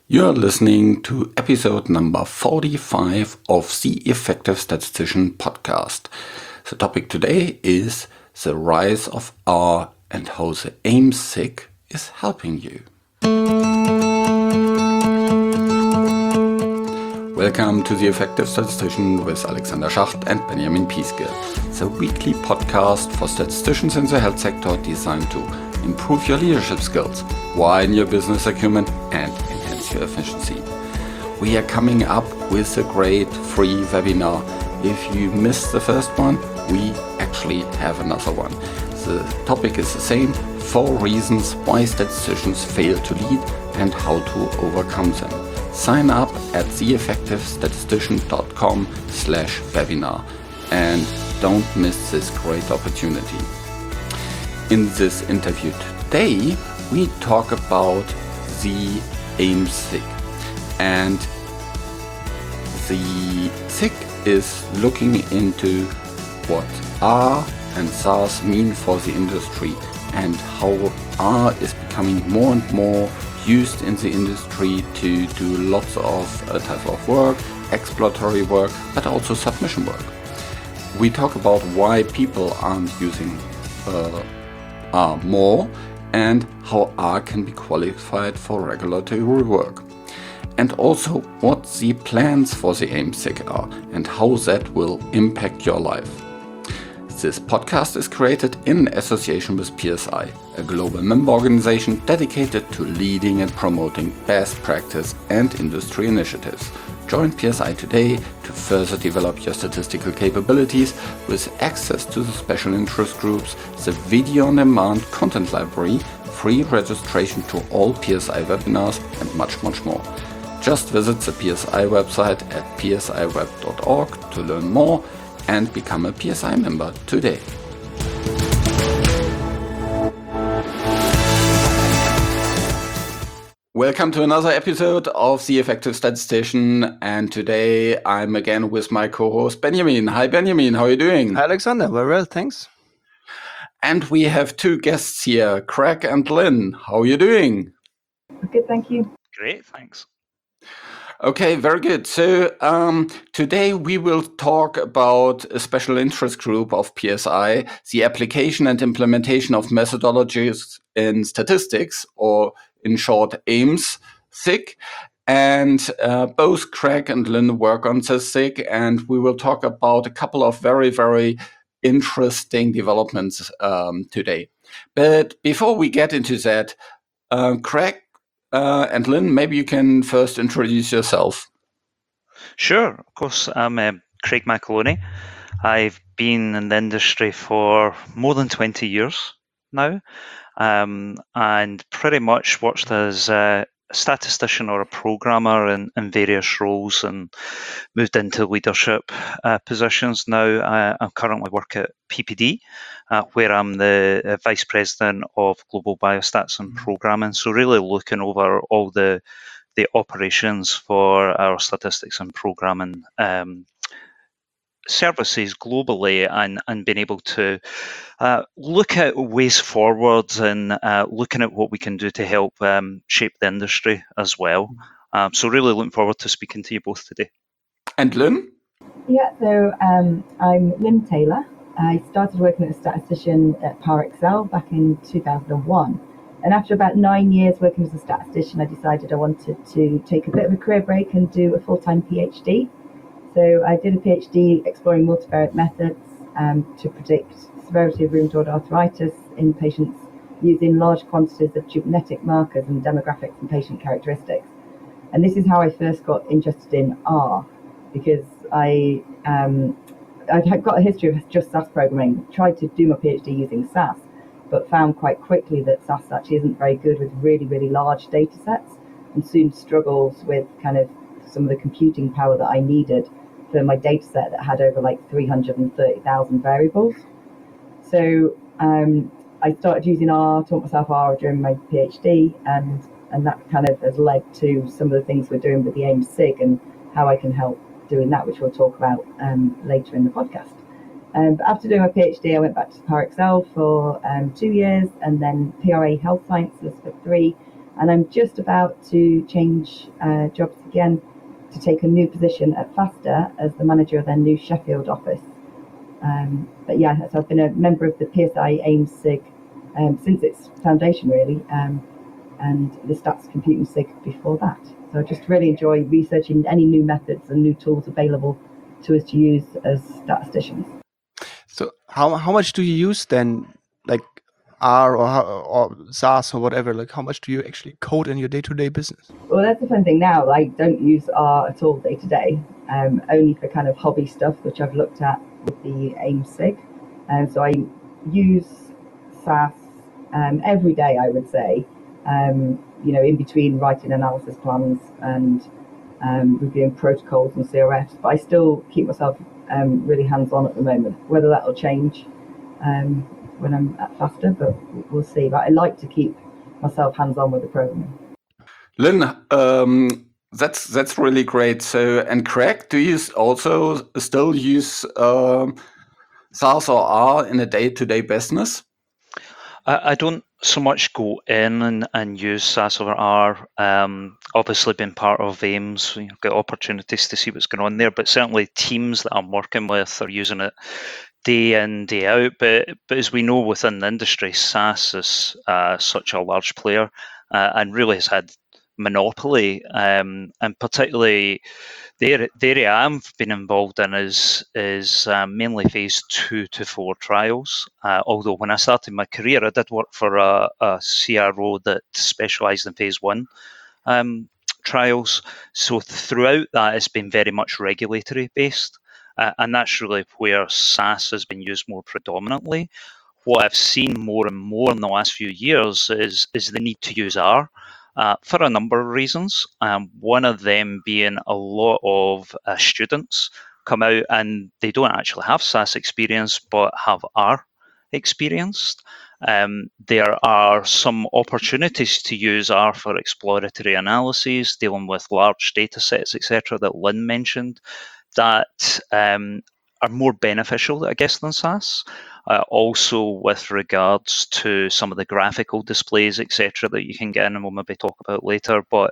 You're listening to episode number 45 of the Effective Statistician podcast. The topic today is the rise of R and how the AIM-SIG is helping you. Welcome to the Effective Statistician with Alexander Schacht and Benjamin Pieske, the weekly podcast for statisticians in the health sector designed to improve your leadership skills, widen your business acumen, and enhance your efficiency. We are coming up with a great free webinar. If you missed the first one, we actually have another one. The topic is the same: 4 reasons why statisticians fail to lead and how to overcome them. Sign up at theeffectivestatistician.com/webinar and don't miss this great opportunity. In this interview today, we talk about the AIM-SIG. And the SIG is looking into what R and SaaS mean for the industry and how R is becoming more and more used in the industry to do lots of type of work, exploratory work, but also submission work. We talk about why people aren't using R more and how R can be qualified for regulatory work. And also what the plans for the AIM-SIG are and how that will impact your life. This podcast is created in association with PSI, a global member organization dedicated to leading and promoting best practice and industry initiatives. Join PSI today to further develop your statistical capabilities with access to the special interest groups, the video-on-demand content library, free registration to all PSI webinars, and much, much more. Just visit the PSI website at psiweb.org to learn more and become a PSI member today. Welcome to another episode of The Effective Statistician, and today I'm again with my co-host Benjamin. Hi Benjamin, how are you doing? Hi Alexander, very well, thanks. And we have 2 guests here, Craig and Lynn. How are you doing? Good, thank you. Great, thanks. Okay, very good. So today we will talk about a special interest group of PSI, the application and implementation of methodologies in statistics, or in short, AIM-SIG. And both Craig and Lynn work on the SIG, and we will talk about a couple of very, very interesting developments today. But before we get into that, Craig and Lynn, maybe you can first introduce yourself. Sure, of course. I'm Craig McAloney. I've been in the industry for more than 20 years now, and pretty much worked as a statistician or a programmer in various roles, and moved into leadership positions now. I currently work at PPD, where I'm the Vice President of Global Biostats and Programming, so really looking over all the operations for our statistics and programming services globally, and being able to look at ways forward and looking at what we can do to help shape the industry as well. So really looking forward to speaking to you both today. And Lynn? Yeah, so I'm Lynn Taylor. I started working as a statistician at PowerXL back in 2001. And after about 9 years working as a statistician, I decided I wanted to take a bit of a career break and do a full-time PhD. So I did a PhD exploring multivariate methods to predict severity of rheumatoid arthritis in patients using large quantities of genetic markers and demographics and patient characteristics. And this is how I first got interested in R, because I'd got a history of just SAS programming, tried to do my PhD using SAS, but found quite quickly that SAS actually isn't very good with really, really large data sets, and soon struggles with kind of some of the computing power that I needed for my data set that had over like 330,000 variables. So I started using R, taught myself R during my PhD, and that kind of has led to some of the things we're doing with the AIM-SIG and how I can help doing that, which we'll talk about later in the podcast. But after doing my PhD, I went back to PowerXL for 2 years, and then PRA Health Sciences for 3, and I'm just about to change jobs again to take a new position at Faster as the manager of their new Sheffield office. But yeah, so I've been a member of the PSI AIMS SIG since its foundation, really, and the Stats Computing SIG before that. So I just really enjoy researching any new methods and new tools available to us to use as statisticians. So how much do you use then, like R or SAS or whatever? Like how much do you actually code in your day-to-day business? Well, that's the fun thing now. I don't use R at all day to day, only for kind of hobby stuff, which I've looked at with the AIMS SIG. So I use SAS every day, I would say, in between writing analysis plans and reviewing protocols and CRFs. But I still keep myself really hands-on at the moment. Whether that will change when I'm at Faster, but we'll see. But I like to keep myself hands-on with the programming. Lynn, that's really great. So, and Craig, do you also still use SAS or R in a day-to-day business? I don't so much go in and use SAS or R. Obviously, been part of AIMS, get opportunities to see what's going on there. But certainly, teams that I'm working with are using it day in, day out. But as we know within the industry, SAS is such a large player and really has had monopoly, and particularly the area I've been involved in is mainly phase 2 to 4 trials. Although when I started my career, I did work for a CRO that specialised in phase 1 trials. So throughout that, it's been very much regulatory based, and that's really where SAS has been used more predominantly. What I've seen more and more in the last few years is the need to use R. For a number of reasons. One of them being a lot of students come out and they don't actually have SAS experience but have R experience. There are some opportunities to use R for exploratory analyses, dealing with large data sets, etc., that Lynn mentioned, that are more beneficial, I guess, than SAS. Also with regards to some of the graphical displays, etc., that you can get in and we'll maybe talk about later. But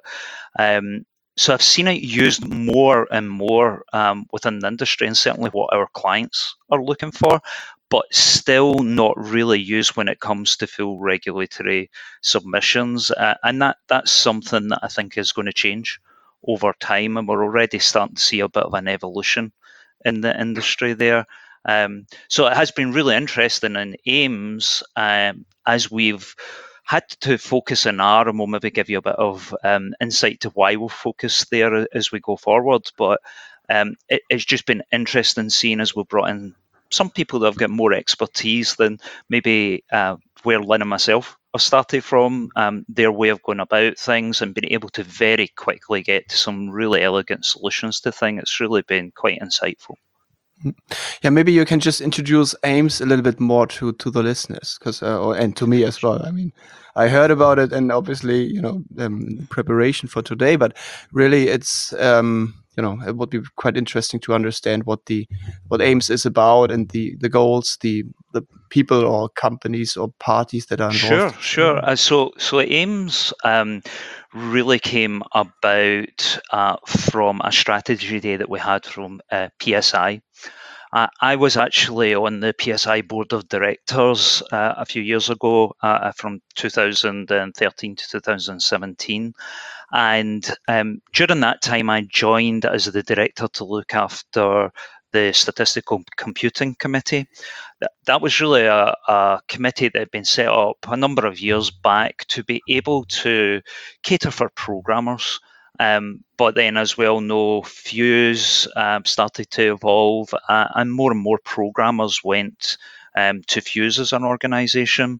so I've seen it used more and more within the industry, and certainly what our clients are looking for, but still not really used when it comes to full regulatory submissions. And that's something that I think is going to change over time, and we're already starting to see a bit of an evolution in the industry there. So it has been really interesting in AIMS as we've had to focus on R, and we'll maybe give you a bit of insight to why we'll focus there as we go forward. But it's just been interesting seeing as we've brought in some people that have got more expertise than maybe where Lynn and myself have started from, their way of going about things and being able to very quickly get to some really elegant solutions to things. It's really been quite insightful. Yeah, maybe you can just introduce AIMS a little bit more to the listeners, because and to me as well. I mean, I heard about it, and obviously, preparation for today. But really, it's it would be quite interesting to understand what AIMS is about and the goals, the people or companies or parties that are involved. Sure. So AIMS really came about from a strategy day that we had from PSI. I was actually on the PSI board of directors a few years ago, from 2013 to 2017. And during that time, I joined as the director to look after the Statistical Computing Committee. That was really a committee that had been set up a number of years back to be able to cater for programmers. But then, as we all know, Fuse started to evolve, and more programmers went to Fuse as an organisation.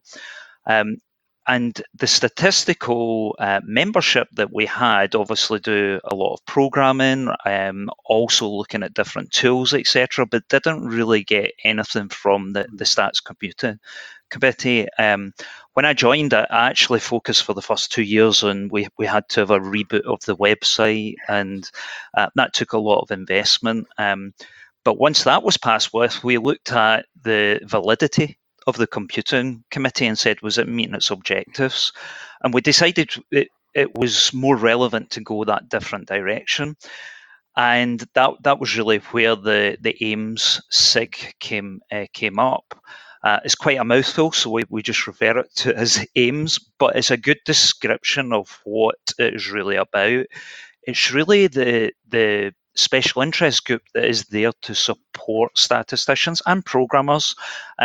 And the statistical membership that we had obviously do a lot of programming, also looking at different tools, etc., but didn't really get anything from the Stats Computing Committee. When I joined, I actually focused for the first 2 years, and we had to have a reboot of the website, and that took a lot of investment. But once that was passed with, we looked at the validity of the computing committee and said, was it meeting its objectives? And we decided it was more relevant to go that different direction. And that was really where the AIMS SIG came up. It's quite a mouthful, so we just refer it to as AIMS, but it's a good description of what it is really about. It's really the special interest group that is there to support statisticians and programmers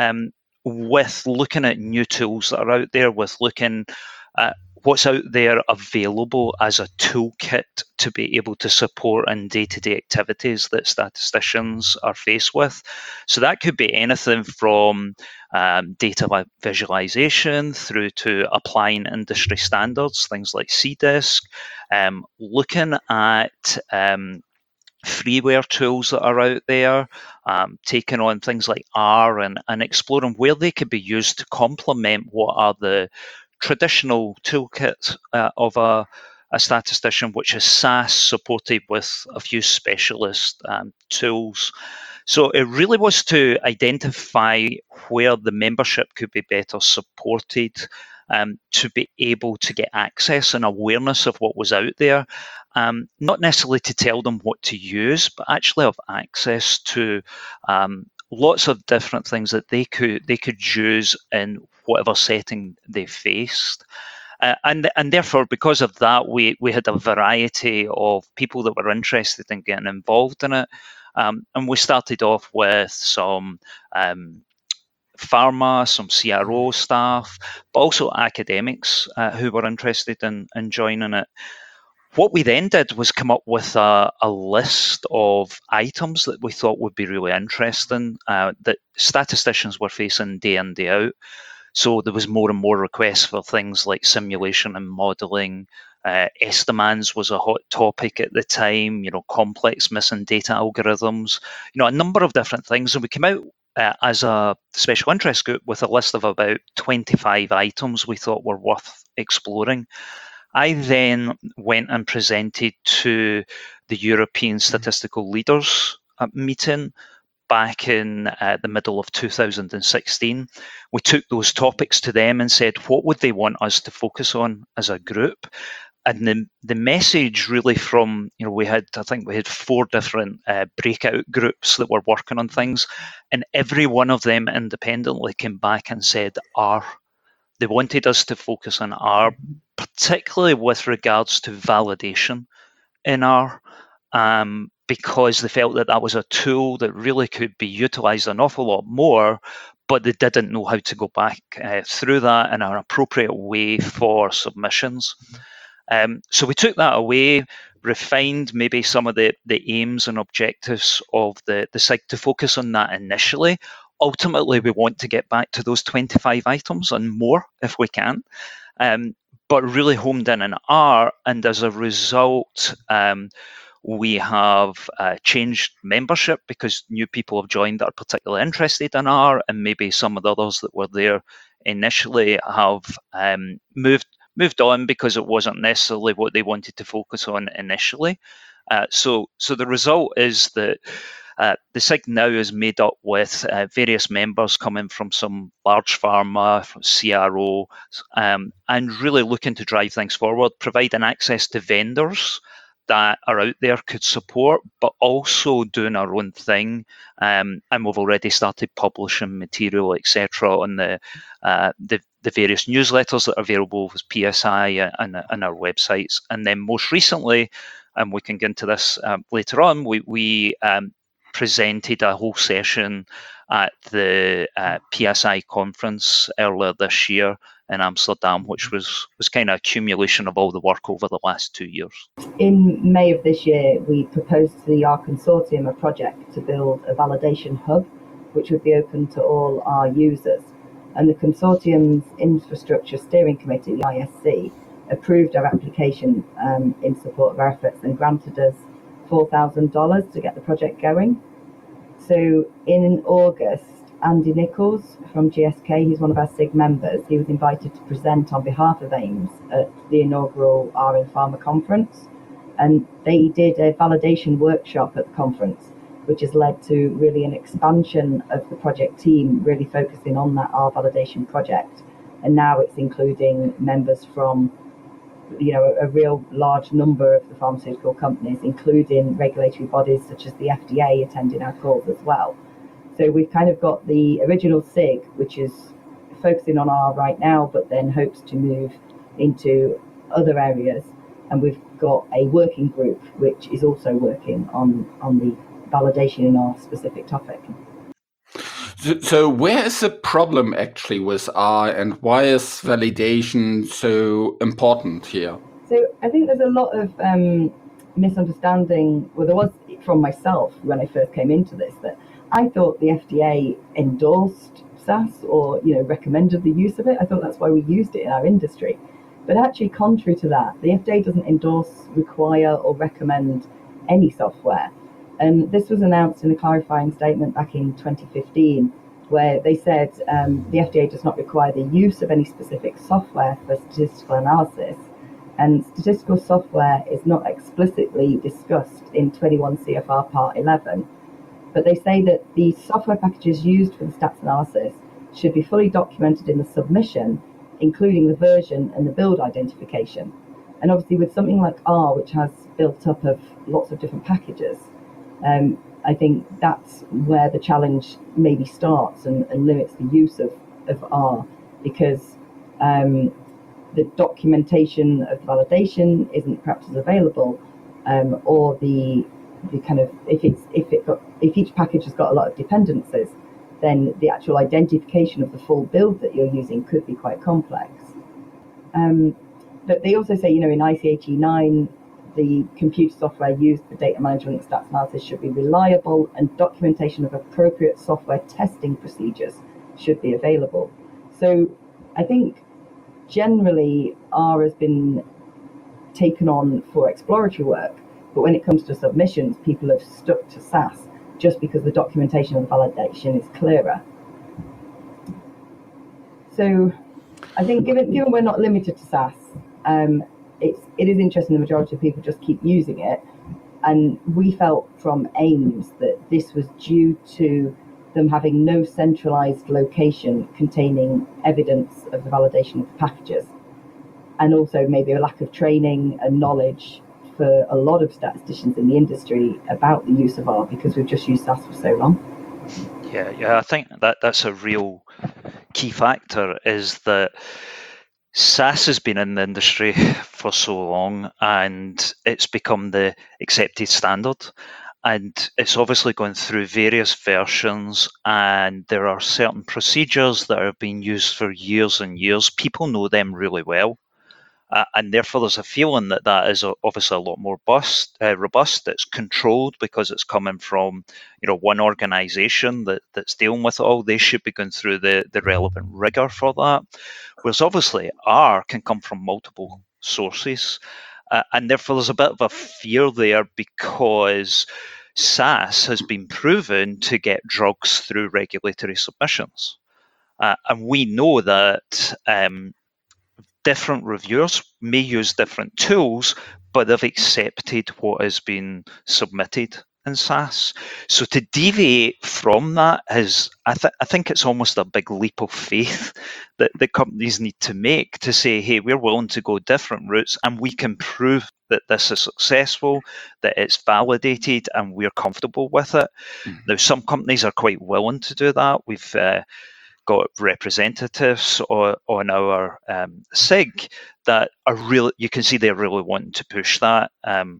with looking at new tools that are out there, with looking at what's out there available as a toolkit to be able to support in day-to-day activities that statisticians are faced with. So that could be anything from data visualization through to applying industry standards, things like CDISC, looking at freeware tools that are out there, taking on things like R and exploring where they could be used to complement what are the traditional toolkit of a statistician, which is SAS supported with a few specialist tools. So it really was to identify where the membership could be better supported to be able to get access and awareness of what was out there. Not necessarily to tell them what to use, but actually have access to lots of different things that they could use in whatever setting they faced. And therefore, because of that, we had a variety of people that were interested in getting involved in it. And we started off with some pharma, some CRO staff, but also academics who were interested in joining it. What we then did was come up with a list of items that we thought would be really interesting that statisticians were facing day in, day out. So there was more and more requests for things like simulation and modelling. Estimans was a hot topic at the time, complex missing data algorithms, a number of different things. And we came out as a special interest group with a list of about 25 items we thought were worth exploring. I then went and presented to the European Statistical Leaders meeting back in the middle of 2016. We took those topics to them and said, what would they want us to focus on as a group? And the message really from, we had 4 different breakout groups that were working on things, and every one of them independently came back and said R. They wanted us to focus on R, particularly with regards to validation in R, because they felt that was a tool that really could be utilized an awful lot more, but they didn't know how to go back through that in an appropriate way for submissions. So we took that away, refined maybe some of the aims and objectives of the SIG to focus on that initially. Ultimately, we want to get back to those 25 items and more if we can, but really homed in R. And as a result, we have changed membership because new people have joined that are particularly interested in R, and maybe some of the others that were there initially have moved on because it wasn't necessarily what they wanted to focus on initially. So the result is that the SIG now is made up with various members coming from some large pharma, from CRO, and really looking to drive things forward, providing access to vendors that are out there could support, but also doing our own thing. And we've already started publishing material, etc., on the various newsletters that are available with PSI and our websites. And then most recently, and we can get into this later on, we presented a whole session at the PSI conference earlier this year in Amsterdam, which was kind of accumulation of all the work over the last 2 years. In May of this year, we proposed to the R Consortium a project to build a validation hub, which would be open to all our users. And the consortium's infrastructure steering committee, the ISC, approved our application in support of our efforts and granted us $4,000 to get the project going. So in August, Andy Nichols from GSK, he's one of our SIG members, he was invited to present on behalf of AIMS at the inaugural R in Pharma conference. And they did a validation workshop at the conference, which has led to really an expansion of the project team, really focusing on that R validation project. And now it's including members from a real large number of the pharmaceutical companies, including regulatory bodies such as the FDA, attending our calls as well. So we've kind of got the original SIG, which is focusing on R right now, but then hopes to move into other areas. And we've got a working group which is also working on the validation in our specific topic. So where is the problem actually with R, and why is validation so important here? So I think there's a lot of misunderstanding. Well, there was from myself when I first came into this, that I thought the FDA endorsed SAS or recommended the use of it. I thought that's why we used it in our industry. But actually, contrary to that, the FDA doesn't endorse, require, or recommend any software. And this was announced in a clarifying statement back in 2015, where they said the FDA does not require the use of any specific software for statistical analysis. And statistical software is not explicitly discussed in 21 CFR Part 11. But they say that the software packages used for the stats analysis should be fully documented in the submission, including the version and the build identification. And obviously with something like R, which has built up of lots of different packages, I think that's where the challenge maybe starts and limits the use of R, because the documentation of the validation isn't perhaps as available, or the kind of if each package has got a lot of dependencies, then the actual identification of the full build that you're using could be quite complex. But they also say, in ICH E9, the computer software used for data management and stats analysis should be reliable, and documentation of appropriate software testing procedures should be available. So I think generally R has been taken on for exploratory work, but when it comes to submissions, people have stuck to SAS just because the documentation of the validation is clearer. So I think given we're not limited to SAS, it is interesting the majority of people just keep using it. And we felt from AIMS that this was due to them having no centralized location containing evidence of the validation of the packages, and also maybe a lack of training and knowledge for a lot of statisticians in the industry about the use of R, because we've just used SAS for so long. Yeah, I think that's a real key factor, is that SAS has been in the industry for so long and it's become the accepted standard. And it's obviously gone through various versions, and there are certain procedures that are being used for years and years. People know them really well. And therefore, there's a feeling that is obviously a lot more robust. It's controlled because it's coming from one organisation that's dealing with it all. They should be going through the relevant rigour for that. Whereas obviously R can come from multiple sources, and therefore there's a bit of a fear there, because SAS has been proven to get drugs through regulatory submissions, and we know that different reviewers may use different tools, but they've accepted what has been submitted in SAS. So to deviate from that is, I think it's almost a big leap of faith that the companies need to make, to say, hey, we're willing to go different routes and we can prove that this is successful, that it's validated, and we're comfortable with it. Mm-hmm. Now, some companies are quite willing to do that. We've got representatives on our SIG that are really, you can see they're really wanting to push that.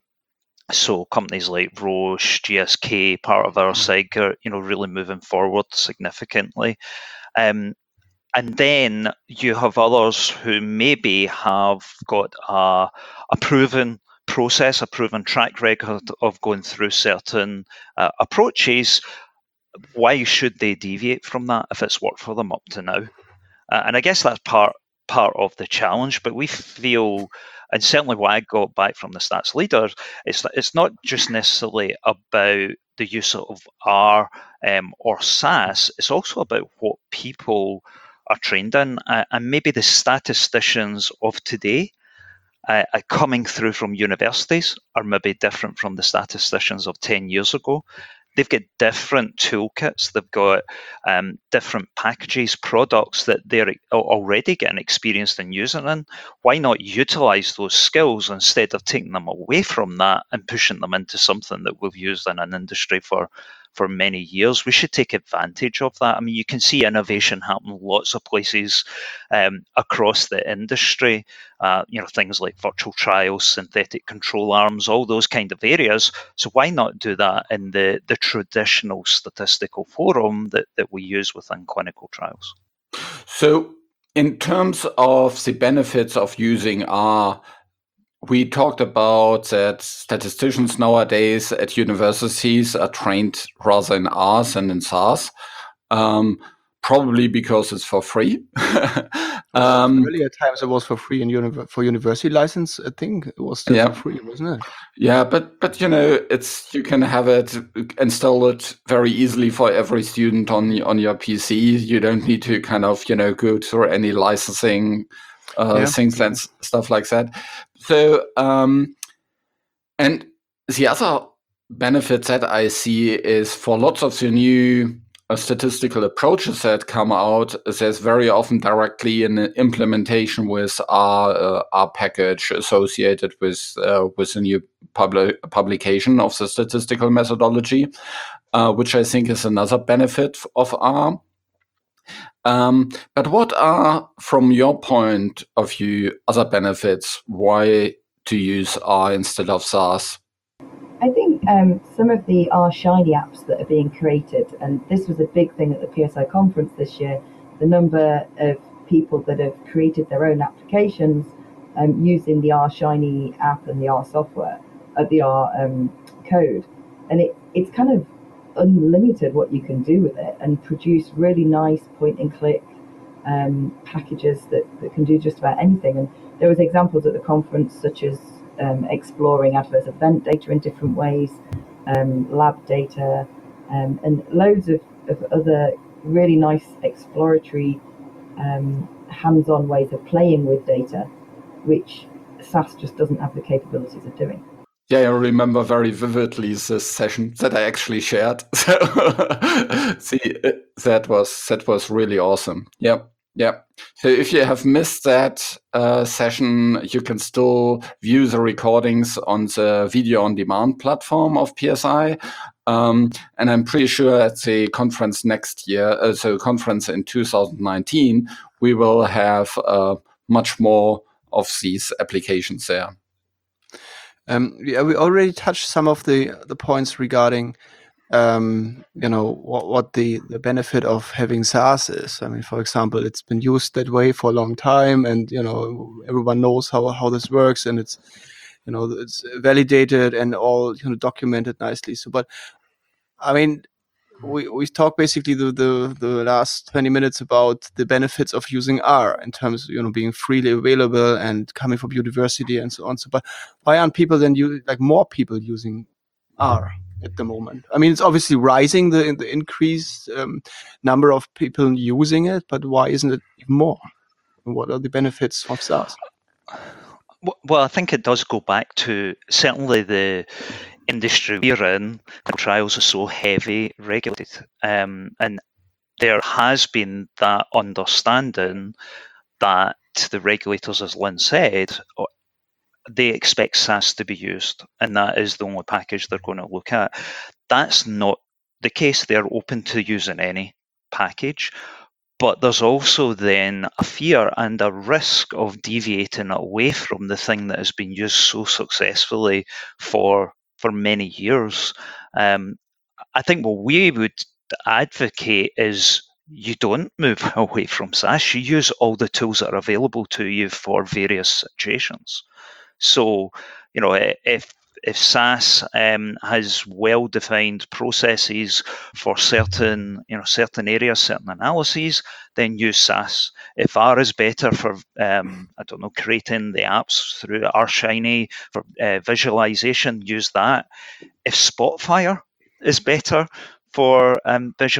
So companies like Roche, GSK, part of our SIG, are really moving forward significantly. And then you have others who maybe have got a proven process, a proven track record of going through certain approaches. Why should they deviate from that if it's worked for them up to now? And I guess that's part of the challenge. But we feel, and certainly why I got back from the stats leaders, it's not just necessarily about the use of R or SAS. It's also about what people are trained in, and maybe the statisticians of today coming through from universities are maybe different from the statisticians of 10 years ago. they've got different toolkits, they've got different packages, products that they're already getting experienced in using. And why not utilize those skills instead of taking them away from that and pushing them into something that we've used in an industry for many years? We should take advantage of that. I mean, you can see innovation happen lots of places across the industry. Things like virtual trials, synthetic control arms, all those kind of areas. So why not do that in the traditional statistical forum that we use within clinical trials? So in terms of the benefits of using R, we talked about that statisticians nowadays at universities are trained rather in R than in SAS, probably because it's for free. Earlier at times it was for free in for university license. I think it was still for free, wasn't it? Yeah, but you can have it, install it very easily for every student on your PC. You don't need to kind of go through any licensing things and stuff like that. So and the other benefit that I see is for lots of the new statistical approaches that come out, there's very often directly an implementation with our package associated with a new publication of the statistical methodology, which I think is another benefit of R. But what are, from your point of view, other benefits? Why to use R instead of SAS? I think some of the R Shiny apps that are being created, and this was a big thing at the PSI conference this year, the number of people that have created their own applications using the R Shiny app and the R software, the R code. And it's kind of unlimited what you can do with it, and produce really nice point and click packages that can do just about anything. And there was examples at the conference such as exploring adverse event data in different ways, lab data, and loads of other really nice exploratory hands-on ways of playing with data, which SAS just doesn't have the capabilities of doing. Yeah, I remember very vividly this session that I actually shared. That was really awesome. Yeah. So if you have missed that session, you can still view the recordings on the video on demand platform of PSI. And I'm pretty sure at the conference next year, conference in 2019, we will have much more of these applications there. We already touched some of the points regarding what the benefit of having SAS is. I mean, for example, it's been used that way for a long time, and everyone knows how this works, and it's it's validated and all documented nicely. So, but I mean, we talked basically the last 20 minutes about the benefits of using R in terms of being freely available and coming from university and so on. So, but why aren't people then more people using R at the moment? I mean, it's obviously rising, the increased number of people using it, but why isn't it even more? And what are the benefits of SAS? Well, I think it does go back to certainly the industry we're in. Trials are so heavy regulated, and there has been that understanding that the regulators, as Lynn said, they expect SAS to be used, and that is the only package they're going to look at. That's not the case. They're open to using any package, but there's also then a fear and a risk of deviating away from the thing that has been used so successfully for many years. I think what we would advocate is you don't move away from SAS. You use all the tools that are available to you for various situations. So, if SAS has well-defined processes for certain areas, certain analyses, then use SAS. If R is better for, creating the apps through R Shiny for visualization, use that. If Spotfire is better for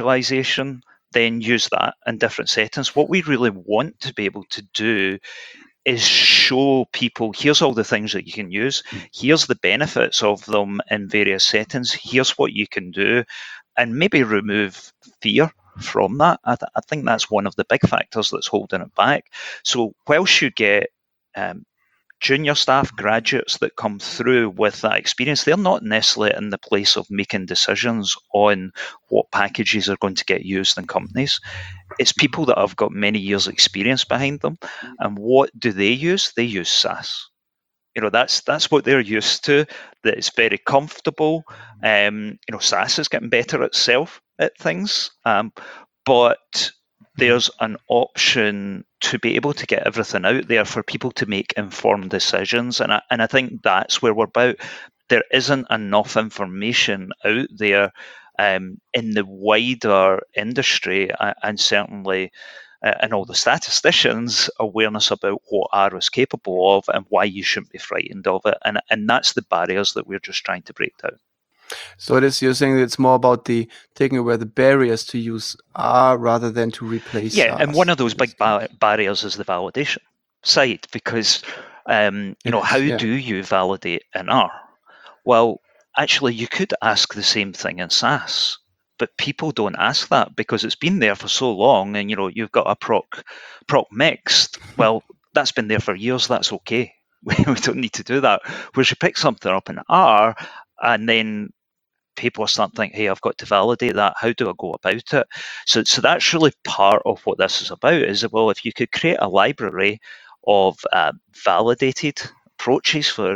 visualization, then use that in different settings. What we really want to be able to do is show people, here's all the things that you can use, here's the benefits of them in various settings, here's what you can do, and maybe remove fear from that. I think that's one of the big factors that's holding it back. So whilst you get junior staff, graduates that come through with that experience, they're not necessarily in the place of making decisions on what packages are going to get used in companies. It's people that have got many years experience behind them. And what do they use? They use SaaS. That's what they're used to, that it's very comfortable. SaaS is getting better itself at things. But there's an option to be able to get everything out there for people to make informed decisions. And I think that's where we're about. There isn't enough information out there in the wider industry, and certainly and all the statisticians' awareness about what R is capable of and why you shouldn't be frightened of it. And that's the barriers that we're just trying to break down. So you're saying that it's more about the taking away the barriers to use R rather than to replace Yeah, SaaS. and one of those big barriers is the validation side, because how do you validate in R? Well, actually, you could ask the same thing in SaaS, but people don't ask that because it's been there for so long, and you've got a proc mixed. Well, that's been there for years. That's okay. We don't need to do that. Whereas you pick something up in R, and then people start thinking, hey, I've got to validate that. How do I go about it? So that's really part of what this is about, is, well, if you could create a library of validated approaches for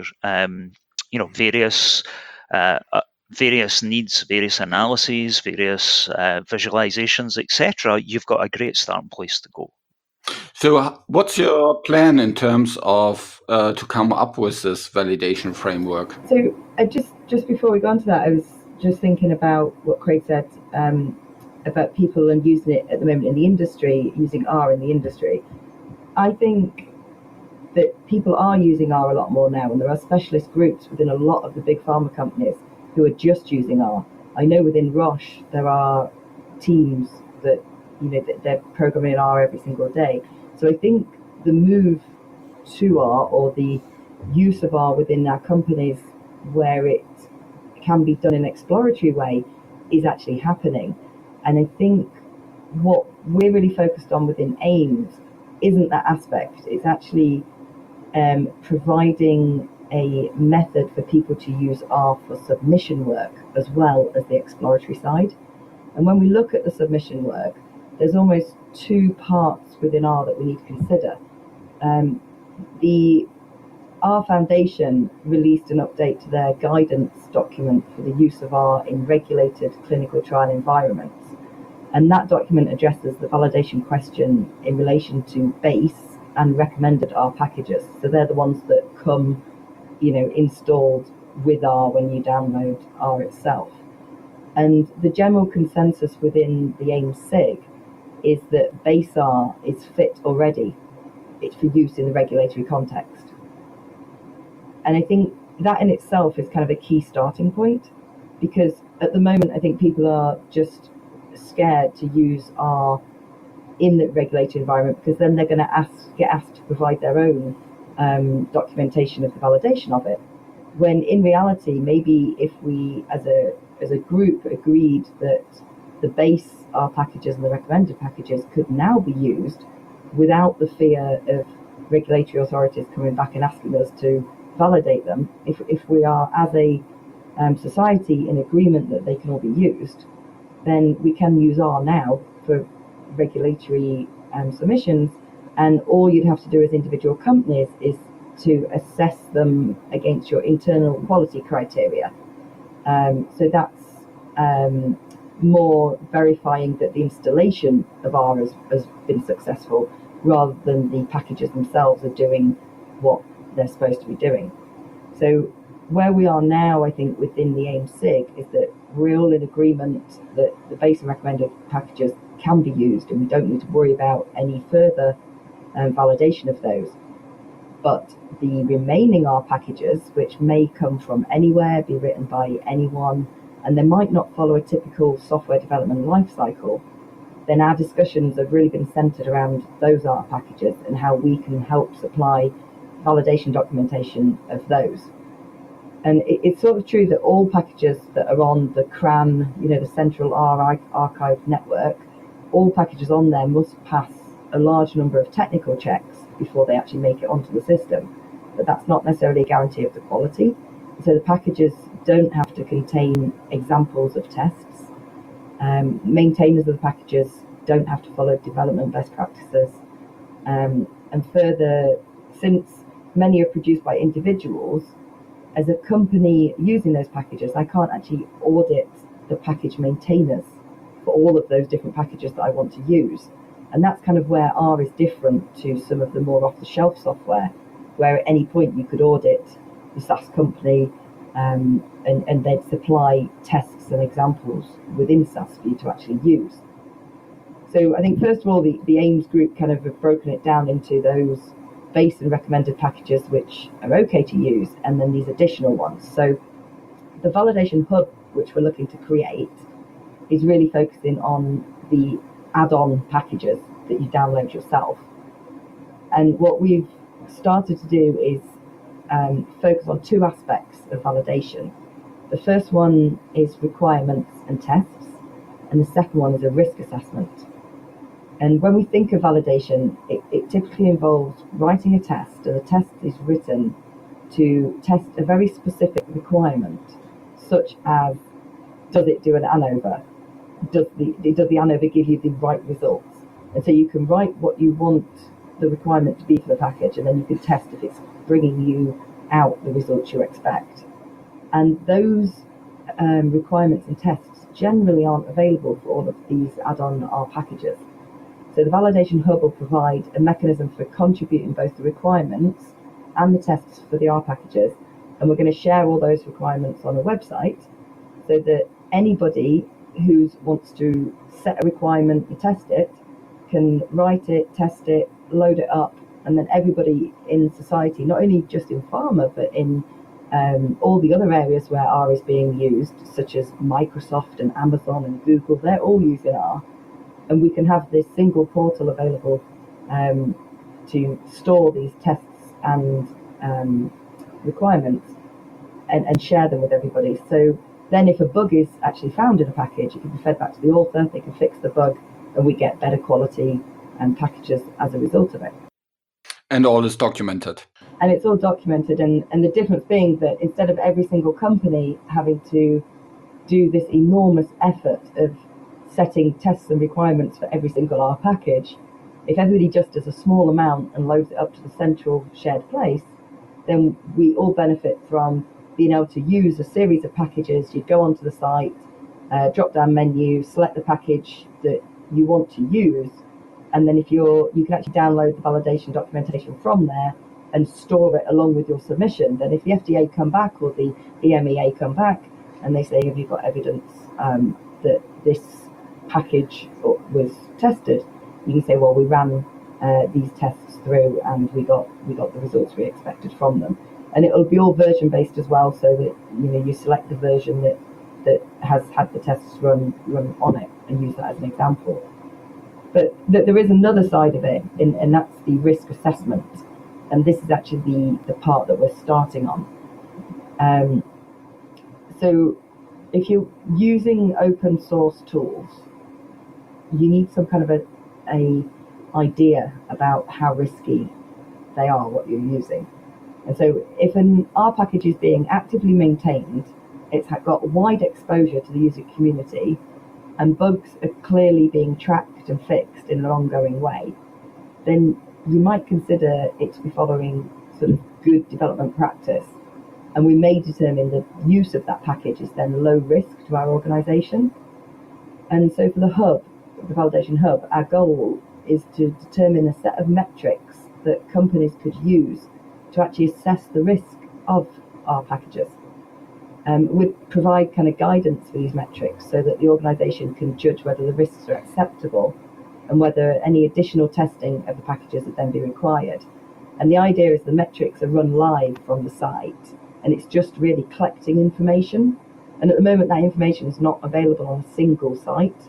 various needs, various analyses, various visualizations, etc., you've got a great starting place to go. So what's your plan in terms of to come up with this validation framework? So just before we go on to that, I was just thinking about what Craig said about people and using it at the moment in the industry, using R in the industry. I think that people are using R a lot more now, and there are specialist groups within a lot of the big pharma companies who are just using R. I know within Roche there are teams that they're programming in R every single day. So I think the move to R, or the use of R within our companies where it can be done in an exploratory way, is actually happening. And I think what we're really focused on within AIMS isn't that aspect. It's actually providing a method for people to use R for submission work as well as the exploratory side. And when we look at the submission work, there's almost two parts within R that we need to consider. The R Foundation released an update to their guidance document for the use of R in regulated clinical trial environments. And that document addresses the validation question in relation to base and recommended R packages. So they're the ones that come, installed with R when you download R itself. And the general consensus within the AIMS SIG is that base R is fit already. It's for use in the regulatory context. And I think that in itself is kind of a key starting point, because at the moment I think people are just scared to use R in the regulated environment, because then they're going to get asked to provide their own documentation of the validation of it. When in reality, maybe if we as a group agreed that the base R packages and the recommended packages could now be used without the fear of regulatory authorities coming back and asking us to validate them, if we are as a society in agreement that they can all be used, then we can use R now for regulatory submissions, and all you'd have to do as individual companies is to assess them against your internal quality criteria. So that's more verifying that the installation of R has been successful, rather than the packages themselves are doing what they're supposed to be doing. So where we are now, I think, within the AIMS SIG is that we're all in agreement that the base and recommended packages can be used, and we don't need to worry about any further validation of those. But the remaining R packages, which may come from anywhere, be written by anyone, and they might not follow a typical software development lifecycle, then our discussions have really been centered around those ART packages and how we can help supply validation documentation of those. And it's sort of true that all packages that are on the CRAN, the Central Archive Network, all packages on there must pass a large number of technical checks before they actually make it onto the system. But that's not necessarily a guarantee of the quality. So the packages don't have to contain examples of tests. Maintainers of the packages don't have to follow development best practices. And further, since many are produced by individuals, as a company using those packages, I can't actually audit the package maintainers for all of those different packages that I want to use. And that's kind of where R is different to some of the more off-the-shelf software, where at any point you could audit the SaaS company and they'd supply tests and examples within SaaS for you to actually use. So I think first of all, the AIMS group kind of have broken it down into those base and recommended packages which are okay to use, and then these additional ones. So the validation hub, which we're looking to create, is really focusing on the add-on packages that you download yourself. And what we've started to do is focus on two aspects of validation. The first one is requirements and tests, and the second one is a risk assessment. And when we think of validation, it typically involves writing a test, and the test is written to test a very specific requirement, such as, does it do an ANOVA? Does the ANOVA give you the right results? And so you can write what you want the requirement to be for the package, and then you can test if it's bringing you out the results you expect. And those requirements and tests generally aren't available for all of these add-on R packages. So the Validation Hub will provide a mechanism for contributing both the requirements and the tests for the R packages. And we're going to share all those requirements on a website so that anybody who wants to set a requirement and test it can write it, test it, load it up, and then everybody in society, not only just in pharma, but in all the other areas where R is being used, such as Microsoft and Amazon and Google, they're all using R. And we can have this single portal available to store these tests and requirements and share them with everybody. So then if a bug is actually found in a package, it can be fed back to the author, they can fix the bug, and we get better quality packages as a result of it. And all is documented. And it's all documented, and the difference being that instead of every single company having to do this enormous effort of setting tests and requirements for every single R package, if everybody just does a small amount and loads it up to the central shared place, then we all benefit from being able to use a series of packages. You'd go onto the site, drop down menu, select the package that you want to use, and then you can actually download the validation documentation from there and store it along with your submission. Then if the FDA come back or the EMEA come back and they say, have you got evidence that this package was tested, you can say, well, we ran these tests through and we got the results we expected from them. And it'll be all version based as well, so that you select the version that has had the tests run on it and use that as an example. But there is another side of it, and that's the risk assessment. And this is actually the part that we're starting on. So if you're using open source tools, you need some kind of a idea about how risky they are, what you're using. And so if an R package is being actively maintained, it's got wide exposure to the user community, and bugs are clearly being tracked and fixed in an ongoing way, then you might consider it to be following sort of good development practice. And we may determine the use of that package is then low risk to our organization. And so for the hub, the Validation Hub, our goal is to determine a set of metrics that companies could use to actually assess the risk of our packages. We provide kind of guidance for these metrics so that the organization can judge whether the risks are acceptable and whether any additional testing of the packages would then be required. And the idea is the metrics are run live from the site, and it's just really collecting information. And at the moment, that information is not available on a single site.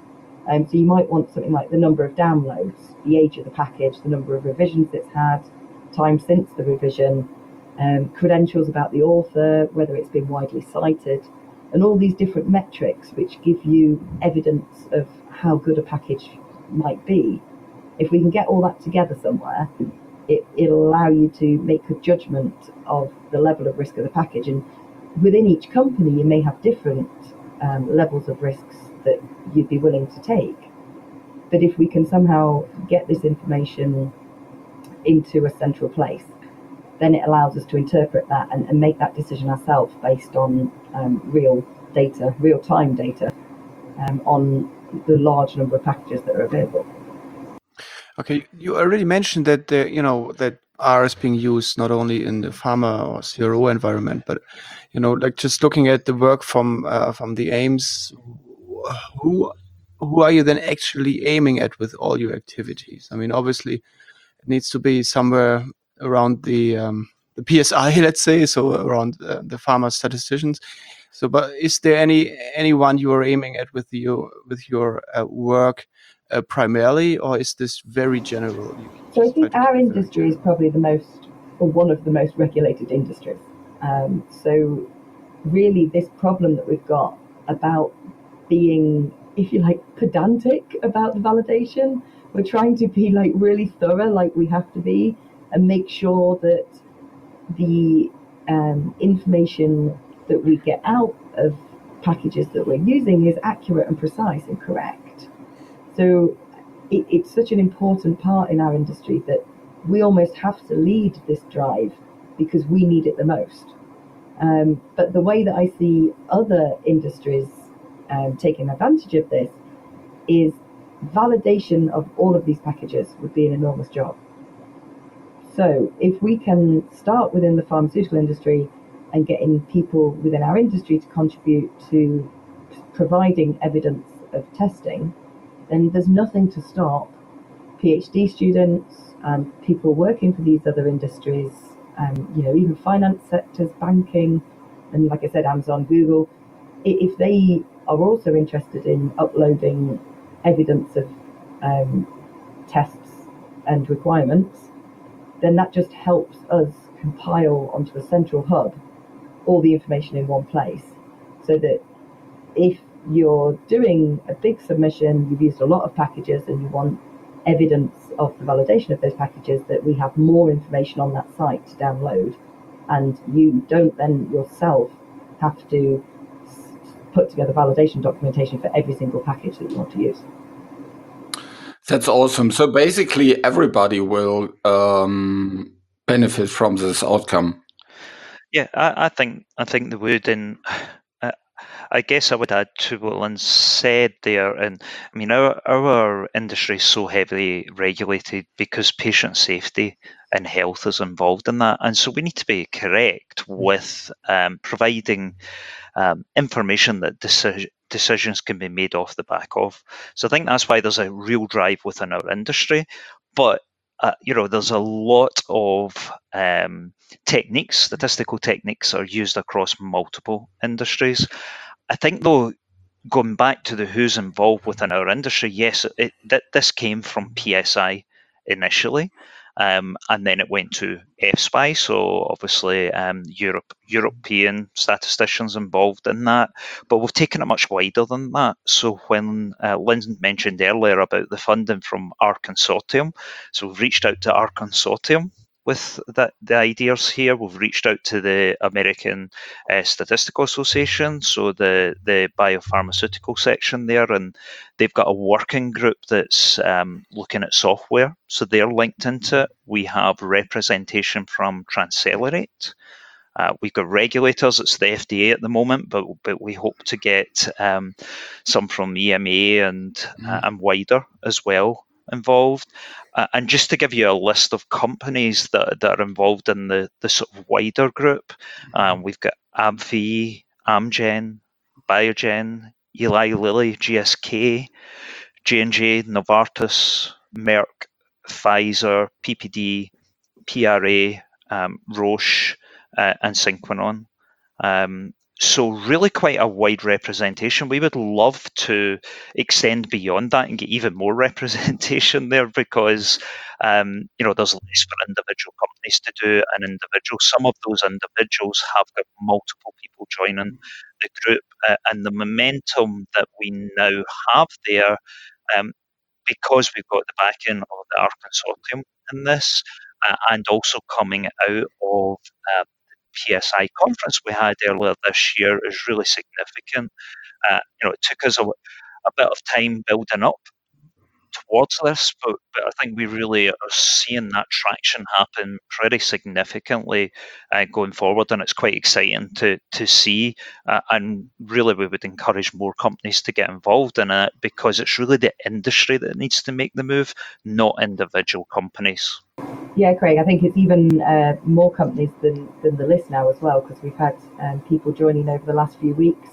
So you might want something like the number of downloads, the age of the package, the number of revisions it's had, time since the revision, credentials about the author, whether it's been widely cited, and all these different metrics which give you evidence of how good a package might be. If we can get all that together somewhere, it'll allow you to make a judgment of the level of risk of the package. And within each company, you may have different levels of risks that you'd be willing to take. But if we can somehow get this information into a central place, then it allows us to interpret that and make that decision ourselves based on real data, real-time data on the large number of packages that are available. Okay, you already mentioned that that R is being used not only in the pharma or CRO environment, but like just looking at the work from the AIMS, who are you then actually aiming at with all your activities? I mean, obviously, it needs to be somewhere around the PSI, let's say, so around the pharma statisticians. So, but is there anyone you are aiming at with your work primarily, or is this very general? So I think our industry is probably the most, or one of the most regulated industries. So really this problem that we've got about being, if you like, pedantic about the validation, we're trying to be like really thorough, like we have to be, and make sure that the information that we get out of packages that we're using is accurate and precise and correct. So it's such an important part in our industry that we almost have to lead this drive because we need it the most. But the way that I see other industries taking advantage of this is validation of all of these packages would be an enormous job. So if we can start within the pharmaceutical industry and getting people within our industry to contribute to providing evidence of testing, then there's nothing to stop PhD students, people working for these other industries, even finance sectors, banking, and like I said, Amazon, Google, if they are also interested in uploading evidence of tests and requirements, then that just helps us compile onto a central hub all the information in one place, so that if you're doing a big submission, you've used a lot of packages and you want evidence of the validation of those packages, that we have more information on that site to download, and you don't then yourself have to put together validation documentation for every single package that you want to use. That's awesome. So basically everybody will benefit from this outcome. Yeah, I think they would, and I guess I would add to what Lynn said there. And I mean, our industry is so heavily regulated because patient safety and health is involved in that, and so we need to be correct with providing information that decisions can be made off the back of. So I think that's why there's a real drive within our industry. But there's a lot of techniques, statistical techniques, are used across multiple industries. I think, though, going back to the who's involved within our industry, yes, this came from PSI initially, and then it went to EFSPI, so obviously European statisticians involved in that, but we've taken it much wider than that. So when Lynn mentioned earlier about the funding from our consortium, so we've reached out to our consortium with the ideas here. We've reached out to the American Statistical Association, so the biopharmaceutical section there, and they've got a working group that's looking at software, so they're linked into it. We have representation from Transcelerate. We've got regulators. It's the FDA at the moment, but we hope to get some from EMA and wider as well involved. And just to give you a list of companies that are involved in the sort of wider group, we've got AbbVie, Amgen, Biogen, Eli Lilly, GSK, J&J, Novartis, Merck, Pfizer, PPD, PRA, Roche, and Synquenon. So really quite a wide representation. We would love to extend beyond that and get even more representation there, because there's less for individual companies to do, and some of those individuals have got multiple people joining the group, and the momentum that we now have there, because we've got the backing of the ARC Consortium in this, and also coming out of PSI conference we had earlier this year, is really significant. It took us a bit of time building up towards this, but I think we really are seeing that traction happen pretty significantly going forward, and it's quite exciting to see. And really, we would encourage more companies to get involved in it, because it's really the industry that needs to make the move, not individual companies. Yeah, Craig, I think it's even more companies than the list now as well, because we've had people joining over the last few weeks.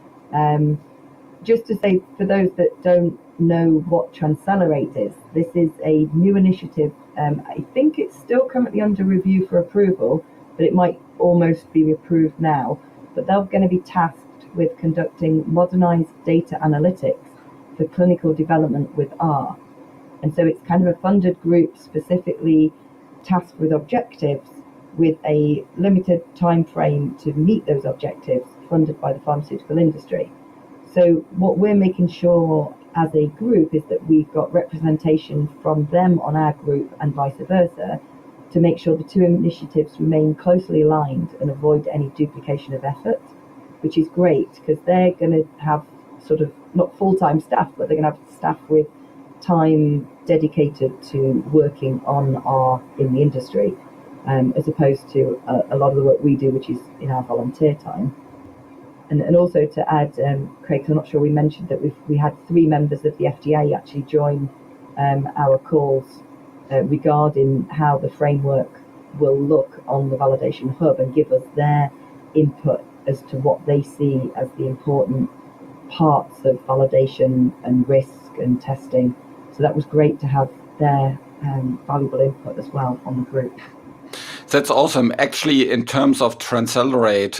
Just to say, for those that don't know what Transcelerate is, this is a new initiative. I think it's still currently under review for approval, but it might almost be approved now. But they're going to be tasked with conducting modernized data analytics for clinical development with R. And so it's kind of a funded group specifically tasked with objectives, with a limited time frame to meet those objectives, funded by the pharmaceutical industry. So what we're making sure as a group is that we've got representation from them on our group and vice versa, to make sure the two initiatives remain closely aligned and avoid any duplication of effort, which is great, because they're going to have sort of not full-time staff, but they're going to have staff with time dedicated to working on R in the industry, as opposed to a lot of the work we do, which is in our volunteer time. And also to add, Craig, I'm not sure we mentioned that we had 3 members of the FDA actually join our calls regarding how the framework will look on the Validation Hub, and give us their input as to what they see as the important parts of validation and risk and testing. So that was great to have their valuable input as well on the group. That's awesome. Actually, in terms of Transcelerate,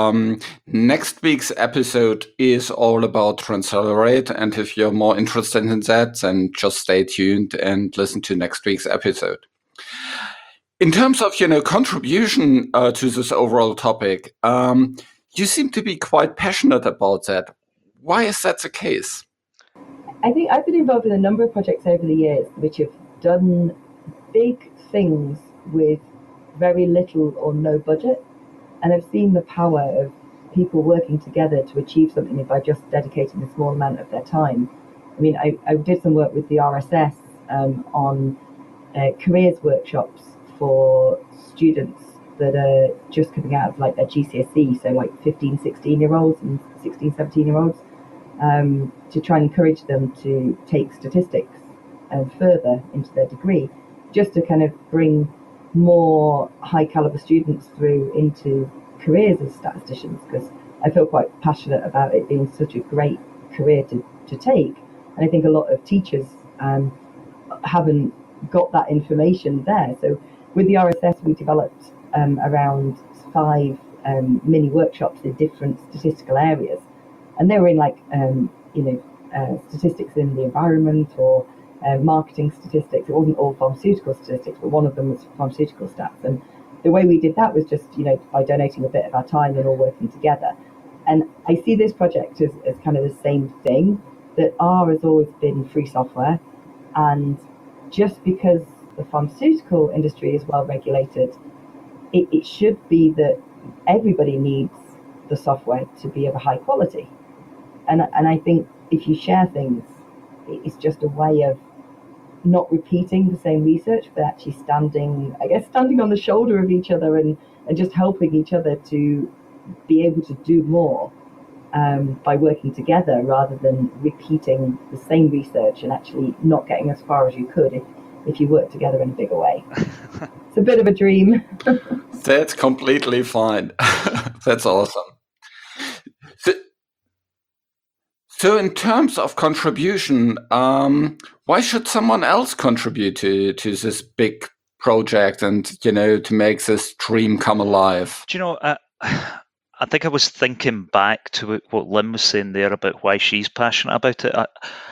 next week's episode is all about Transcelerate. And if you're more interested in that, then just stay tuned and listen to next week's episode. In terms of, contribution to this overall topic, you seem to be quite passionate about that. Why is that the case? I think I've been involved in a number of projects over the years which have done big things with very little or no budget, and I've seen the power of people working together to achieve something by just dedicating a small amount of their time. I mean, I did some work with the RSS on careers workshops for students that are just coming out of like their GCSE, so like 15, 16-year-olds and 16, 17-year-olds, to try and encourage them to take statistics further into their degree, just to kind of bring more high caliber students through into careers as statisticians, because I feel quite passionate about it being such a great career to take. And I think a lot of teachers haven't got that information there. So with the RSS, we developed around 5 mini workshops in different statistical areas. And they were in like, statistics in the environment, or marketing statistics. It wasn't all pharmaceutical statistics, but one of them was pharmaceutical stats. And the way we did that was just, by donating a bit of our time and all working together. And I see this project as kind of the same thing, that R has always been free software. And just because the pharmaceutical industry is well regulated, it should be that everybody needs the software to be of a high quality. And I think if you share things, it's just a way of not repeating the same research, but actually standing on the shoulder of each other and just helping each other to be able to do more by working together, rather than repeating the same research and actually not getting as far as you could if you work together in a bigger way. It's a bit of a dream. That's completely fine. That's awesome. So in terms of contribution, why should someone else contribute to this big project and, to make this dream come alive? Do you know, I think I was thinking back to what Lynn was saying there about why she's passionate about it.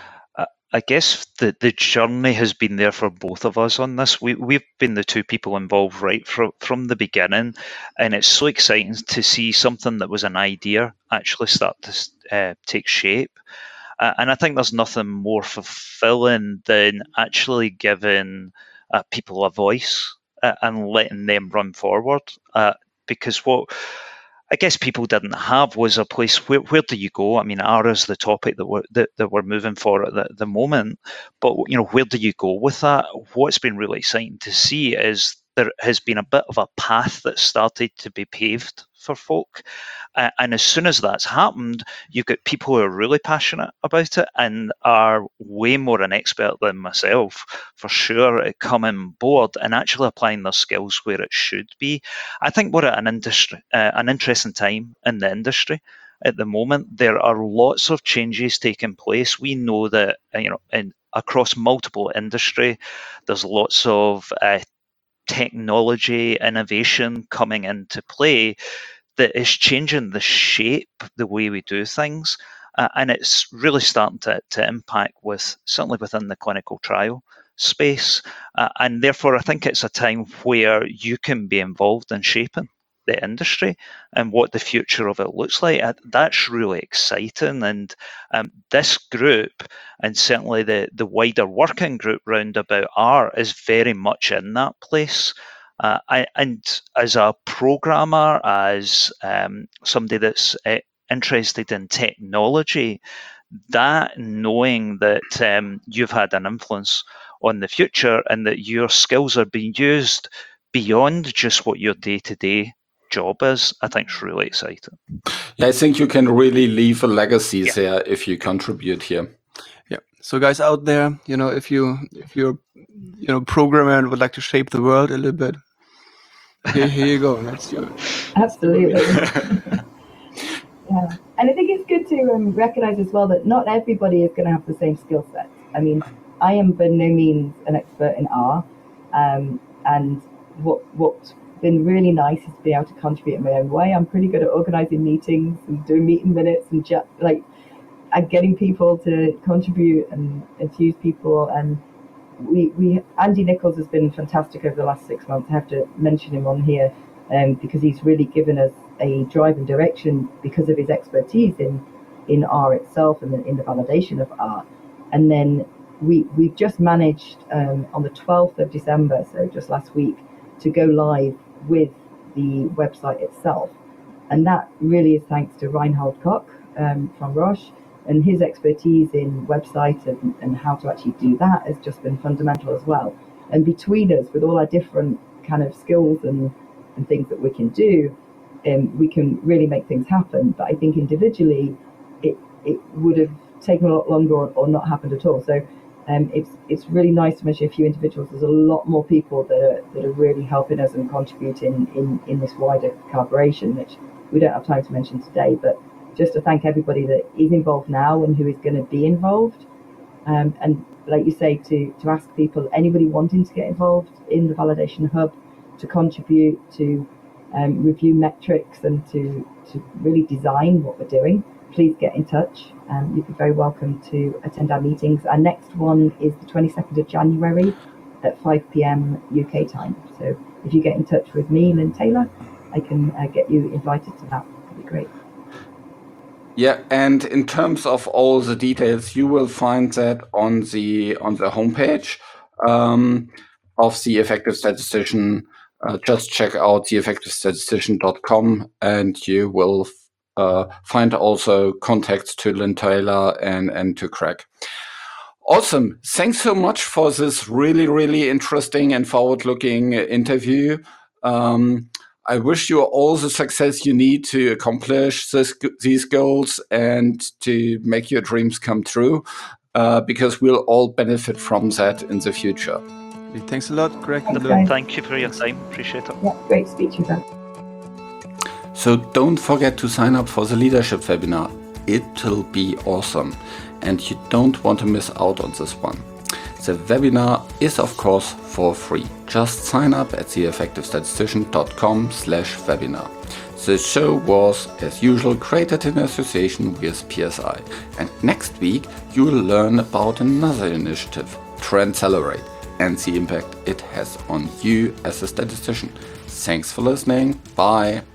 I guess the journey has been there for both of us on this. We've been the two people involved right from the beginning, and it's so exciting to see something that was an idea actually start to take shape. And I think there's nothing more fulfilling than actually giving people a voice and letting them run forward. Because what I guess people didn't have was a place where do you go? I mean, R is the topic that we're moving for at the moment, but where do you go with that? What's been really exciting to see is there has been a bit of a path that started to be paved for folk, and as soon as that's happened, you've got people who are really passionate about it and are way more an expert than myself, for sure, at coming board and actually applying their skills where it should be. I think we're at an interesting time in the industry at the moment. There are lots of changes taking place. We know that across multiple industry, there's lots of technology innovation coming into play that is changing the shape, the way we do things, and it's really starting to impact certainly within the clinical trial space, and therefore I think it's a time where you can be involved in shaping the industry and what the future of it looks like. That's really exciting, and this group, and certainly the wider working group round about R, is very much in that place. And as a programmer, as somebody that's interested in technology, that knowing that you've had an influence on the future and that your skills are being used beyond just what your day-to-day job is, I think is really exciting. Yeah, I think you can really leave a legacy there if you contribute here. Yeah. So guys out there, if you're programmer and would like to shape the world a little bit, here you go. Let's do it. Absolutely. Yeah. And I think it's good to recognize as well that not everybody is going to have the same skill set. I mean, I am by no means an expert in R, and what's been really nice is to be able to contribute in my own way. I'm pretty good at organizing meetings and doing meeting minutes and getting people to contribute and infuse people. And we Andy Nichols has been fantastic over the last 6 months. I have to mention him on here because he's really given us a drive and direction because of his expertise in R itself and in the validation of R. And then we've just managed on the 12th of December, so just last week, to go live with the website itself. And that really is thanks to Reinhold Koch from Roche, and his expertise in website and how to actually do that has just been fundamental as well. And between us, with all our different kind of skills and things that we can do, we can really make things happen. But I think individually, it would have taken a lot longer or not happened at all. So it's really nice to mention a few individuals. There's a lot more people that are really helping us and contributing in this wider collaboration, which we don't have time to mention today. But just to thank everybody that is involved now and who is going to be involved. And like you say, to ask people, anybody wanting to get involved in the Validation Hub, to contribute, to review metrics and to really design what we're doing, please get in touch. You'd be very welcome to attend our meetings. Our next one is the 22nd of January at 5 p.m. UK time. So if you get in touch with me, Lynn Taylor, I can get you invited to that. That'd be great. Yeah, and in terms of all the details, you will find that on the homepage of the Effective Statistician. Just check out theeffectivestatistician.com, and you will find also contacts to Lynn Taylor and to Craig. Awesome. Thanks so much for this really, really interesting and forward-looking interview. I wish you all the success you need to accomplish these goals and to make your dreams come true, because we'll all benefit from that in the future. Thanks a lot, Craig. Thank you for your time. Appreciate it. Yeah, great speech, Yvette. So don't forget to sign up for the leadership webinar. It'll be awesome, and you don't want to miss out on this one. The webinar is of course for free. Just sign up at theeffectivestatistician.com/webinar. The show was, as usual, created in association with PSI. And next week you will learn about another initiative, Trendcelerate, and the impact it has on you as a statistician. Thanks for listening. Bye.